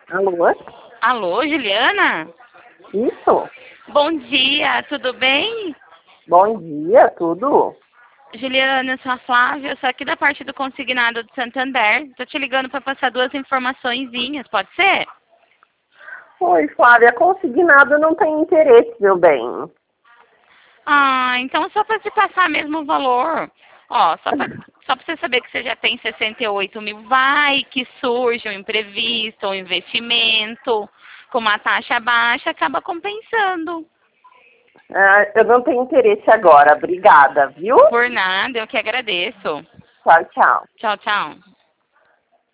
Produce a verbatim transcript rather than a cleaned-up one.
Alô? Alô, Juliana? Isso? Bom dia, tudo bem? Bom dia, tudo? Juliana, eu sou a Flávia, eu sou aqui da parte do Consignado de Santander. Tô te ligando para passar duas informaçõezinhas, pode ser? Oi, Flávia, consignado não tem interesse, meu bem. Ah, então só para te passar mesmo o valor. Ó, só para só pra você saber que você já tem sessenta e oito mil, vai que surge um imprevisto, um investimento, com uma taxa baixa, acaba compensando. Ah, eu não tenho interesse agora, obrigada, viu? Por nada, eu que agradeço. Tchau, tchau. Tchau, tchau.